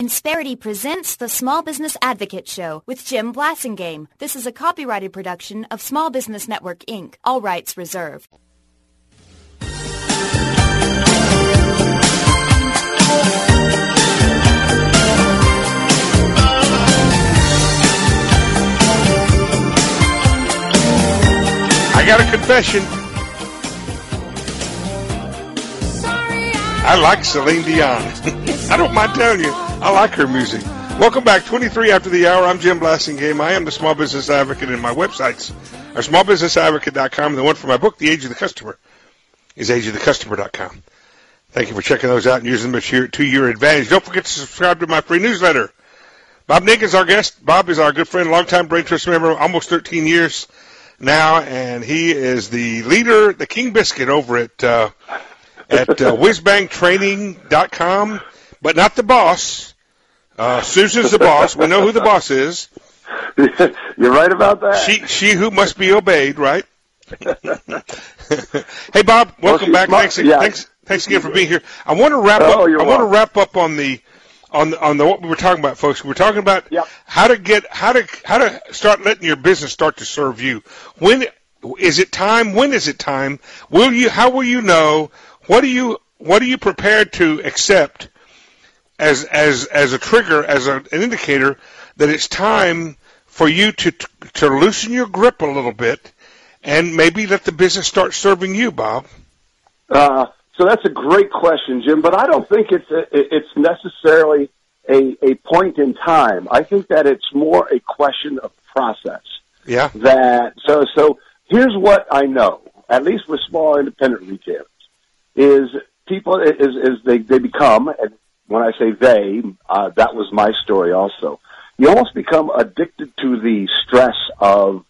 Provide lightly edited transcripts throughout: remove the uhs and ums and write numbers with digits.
Insperity presents the Small Business Advocate Show with Jim Blasingame. This is a copyrighted production of Small Business Network, Inc. All rights reserved. I got a confession. I like Celine Dion. I don't mind telling you, I like her music. Welcome back, 23 after the hour. I'm Jim Blasingame. I am the Small Business Advocate, and my websites are smallbusinessadvocate.com. The one for my book, The Age of the Customer, is ageofthecustomer.com. Thank you for checking those out and using them to your advantage. Don't forget to subscribe to my free newsletter. Bob Nink is our guest. Bob is our good friend, longtime Brain Trust member, almost 13 years now, and he is the leader, the King Biscuit over at whizbangtraining.com, but not the boss. Susan's the boss. We know who the boss is. You're right about that. She who must be obeyed, right? Hey, Bob, welcome back. Thanks again for being here. I want to wrap up. I want to wrap up on the what we were talking about, folks. We were talking about how to start letting your business start to serve you. When is it time? When is it time? How will you know? What are you prepared to accept as a trigger, as an indicator that it's time for you to loosen your grip a little bit and maybe let the business start serving you, Bob? So that's a great question, Jim, but I don't think it's necessarily a point in time. I think that it's more a question of process. Yeah. So here's what I know, at least with small independent retailers, is people they become, and when I say they, that was my story also. You almost become addicted to the stress of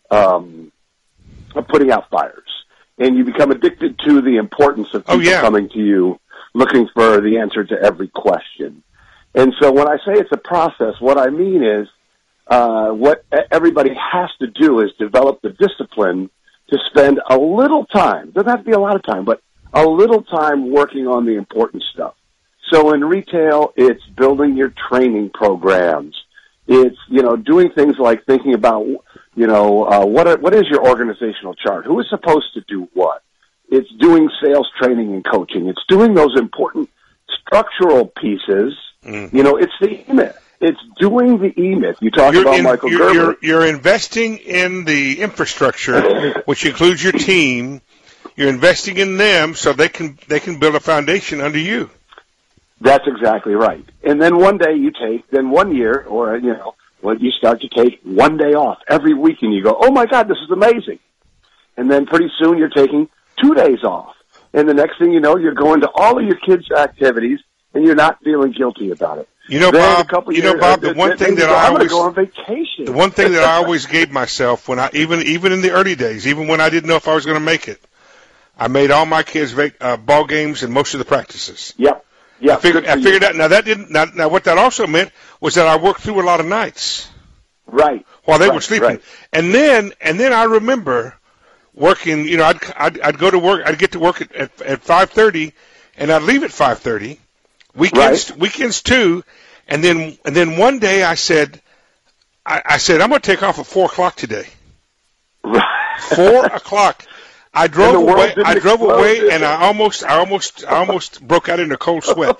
putting out fires. And you become addicted to the importance of people coming to you looking for the answer to every question. And so when I say it's a process, what I mean is what everybody has to do is develop the discipline to spend a little time, doesn't have to be a lot of time, but a little time working on the important stuff. So in retail, it's building your training programs. It's, doing things like thinking about, what is your organizational chart? Who is supposed to do what? It's doing sales training and coaching. It's doing those important structural pieces. It's the E-Myth. It's doing the E-Myth. You talk about Michael Gerber. You're investing in the infrastructure, which includes your team. You're investing in them so they can build a foundation under you. That's exactly right. And then one day one year, or, when you start to take one day off every week and you go, oh my God, this is amazing. And then pretty soon you're taking 2 days off. And the next thing you know, you're going to all of your kids' activities and you're not feeling guilty about it. Bob, the one thing that I always go on vacation. The one thing that I always gave myself when even in the early days, even when I didn't know if I was going to make it, I made all my kids ball games and most of the practices. Yep. I figured out. Now what that also meant was that I worked through a lot of nights. Right. While they were sleeping. Right. And then I remember working, I'd go to work, I'd get to work at 5:30 and I'd leave at 5:30. Weekends too. And then one day I said I'm going to take off at 4:00 today. Right. 4:00. I drove away, and I almost broke out into cold sweat.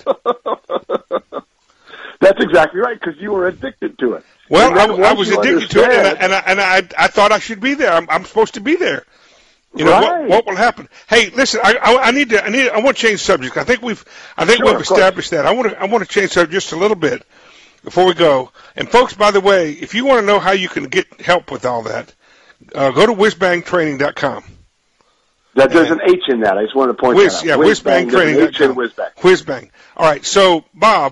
That's exactly right, because you were addicted to it. Well, I was addicted to it, and I thought I should be there. I'm supposed to be there. What will happen? Hey, listen, I want to change subject. I think we've established that. I want to change subject just a little bit before we go. And folks, by the way, if you want to know how you can get help with all that, go to whizbangtraining.com. There's an H in that. I just wanted to point that out. Yeah, whizbangtraining.com. Whizbang. All right. So, Bob,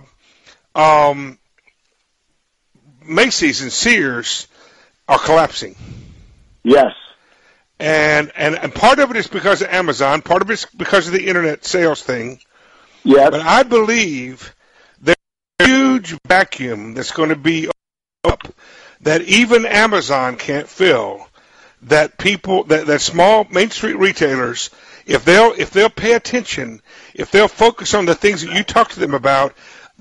Macy's and Sears are collapsing. Yes. And part of it is because of Amazon. Part of it is because of the internet sales thing. Yes. But I believe there's a huge vacuum that's going to be up that even Amazon can't fill. That people, that small Main Street retailers, if they'll pay attention, if they'll focus on the things that you talk to them about,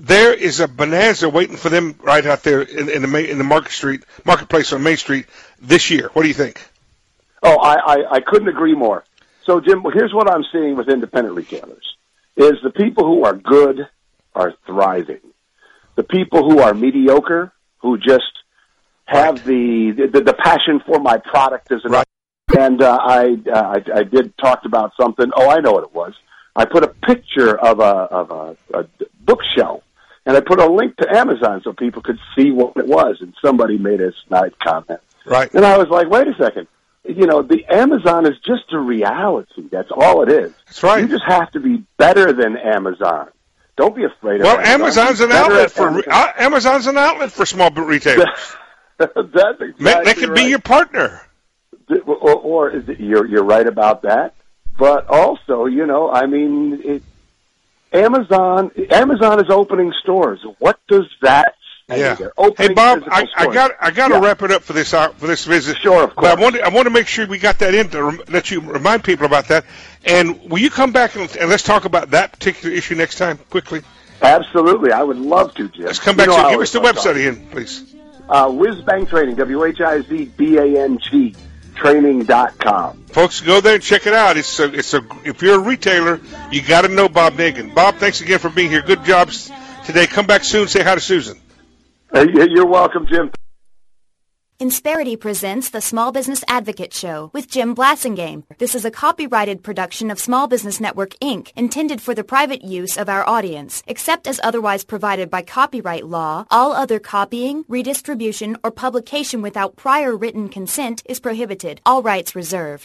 there is a bonanza waiting for them right out there in the marketplace on Main Street this year. What do you think? Oh, I couldn't agree more. So, Jim, here's what I'm seeing with independent retailers, is the people who are good are thriving. The people who are mediocre, who just have the passion for my product as an and I did talk about something. Oh, I know what it was. I put a picture of a bookshelf, and I put a link to Amazon so people could see what it was, and somebody made a snide comment. Right. And I was like, wait a second. You know, the Amazon is just a reality. That's all it is. That's right. You just have to be better than Amazon. Don't be afraid of Amazon. Amazon's an outlet for small retailers. That's exactly they could be your partner. Or you're right about that. But also, you know, I mean, Amazon is opening stores. What does that? Yeah. Hey, Bob, I got to wrap it up for this visit. Sure, of course. But I want to make sure we got that in to let you remind people about that. And will you come back and let's talk about that particular issue next time quickly? Absolutely, I would love to, Jim. Let's come back to give us the website again, please. Whizbang Training, WHIZBANG training.com. Folks, go there and check it out. If you're a retailer, you got to know Bob Nagin. Bob, thanks again for being here. Good jobs today. Come back soon. Say hi to Susan. You're welcome, Jim. Insperity presents the Small Business Advocate Show with Jim Blasingame. This is a copyrighted production of Small Business Network, Inc., intended for the private use of our audience. Except as otherwise provided by copyright law, all other copying, redistribution, or publication without prior written consent is prohibited. All rights reserved.